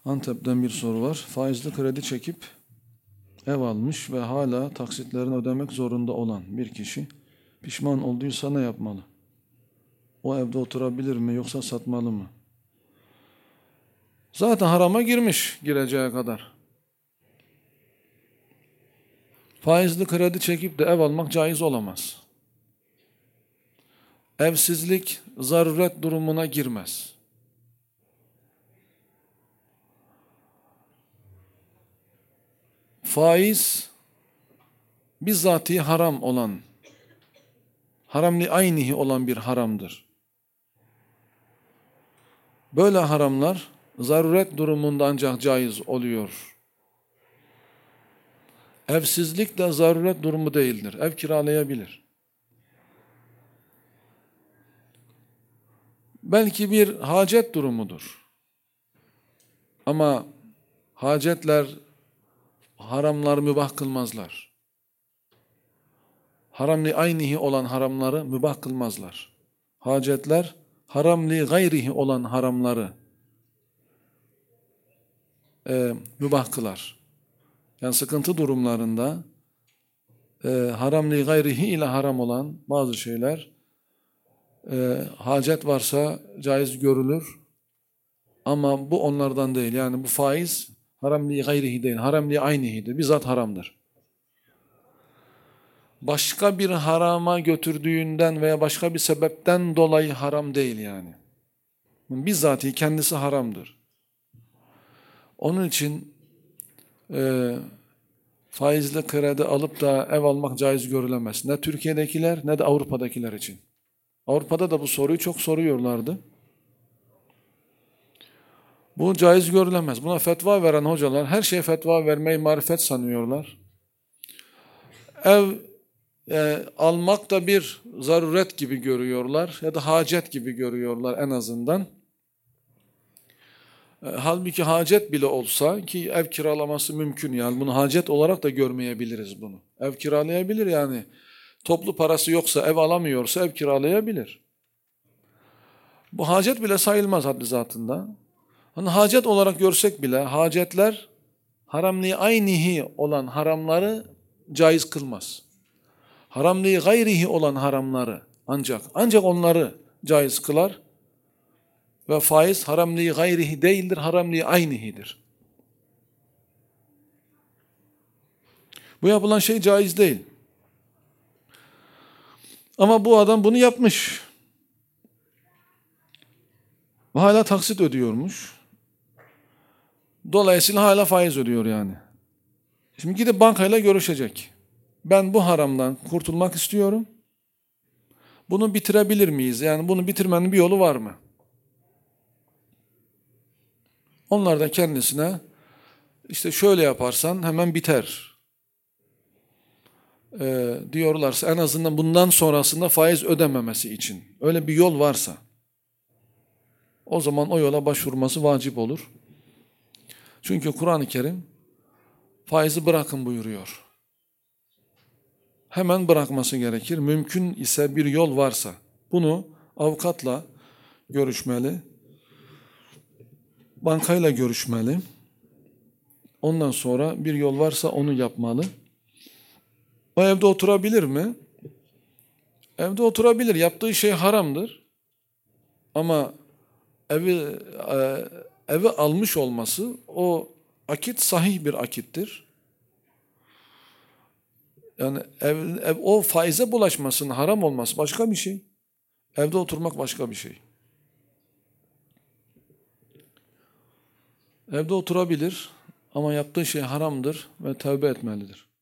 Antep'ten bir soru var. Faizli kredi çekip ev almış ve hala taksitlerini ödemek zorunda olan bir kişi pişman olduysa ne yapmalı? O evde oturabilir mi yoksa satmalı mı? Zaten harama girmiş gireceği kadar. Faizli kredi çekip de ev almak caiz olamaz. Evsizlik zaruret durumuna girmez. Faiz bizzatihi haram olan, haramli aynihi olan bir haramdır. Böyle haramlar zaruret durumunda ancak caiz oluyor. Evsizlik de zaruret durumu değildir. Ev kiralayabilir. Belki bir hacet durumudur. Ama hacetler haramları mübah kılmazlar. Haramli aynihi olan haramları mübah kılmazlar. Hacetler haramli gayrihi olan haramları mübah kılar. Yani sıkıntı durumlarında haramli gayrihi ile haram olan bazı şeyler hacet varsa caiz görülür. Ama bu onlardan değil. Yani bu faiz haramli gayrihi değil. Haramli aynihidir. Bizzat haramdır. Başka bir harama götürdüğünden veya başka bir sebepten dolayı haram değil yani. Bizzatihi kendisi haramdır. Onun için faizli kredi alıp da ev almak caiz görülemez. Ne Türkiye'dekiler ne de Avrupa'dakiler için. Avrupa'da da bu soruyu çok soruyorlardı. Bu caiz görülemez. Buna fetva veren hocalar her şeye fetva vermeyi marifet sanıyorlar. Ev almak da bir zaruret gibi görüyorlar ya da hacet gibi görüyorlar en azından. Halbuki hacet bile olsa ki ev kiralaması mümkün yani bunu hacet olarak da görmeyebiliriz bunu. Ev kiralayabilir yani toplu parası yoksa ev alamıyorsa ev kiralayabilir. Bu hacet bile sayılmaz haddi zatında. Hani hacet olarak görsek bile hacetler haramli aynihi olan haramları caiz kılmaz. Haramli gayrihi olan haramları ancak onları caiz kılar ve faiz haramli gayrihi değildir, haramli aynihidir. Bu yapılan şey caiz değil. Ama bu adam bunu yapmış. Ve hala taksit ödüyormuş. Dolayısıyla hala faiz ödüyor yani. Şimdi gidip bankayla görüşecek. Ben bu haramdan kurtulmak istiyorum. Bunu bitirebilir miyiz? Yani bunu bitirmenin bir yolu var mı? Onlar da kendisine işte şöyle yaparsan hemen biter diyorlarsa en azından bundan sonrasında faiz ödememesi için öyle bir yol varsa o zaman o yola başvurması vacip olur. Çünkü Kur'an-ı Kerim faizi bırakın buyuruyor. Hemen bırakması gerekir. Mümkün ise bir yol varsa bunu avukatla görüşmeli, bankayla görüşmeli. Ondan sonra bir yol varsa onu yapmalı. O evde oturabilir mi? Evde oturabilir. Yaptığı şey haramdır. Ama evi almış olması o akit sahih bir akittir. Yani o faize bulaşmasının haram olması başka bir şey. Evde oturmak başka bir şey. Evde oturabilir ama yaptığı şey haramdır ve tövbe etmelidir.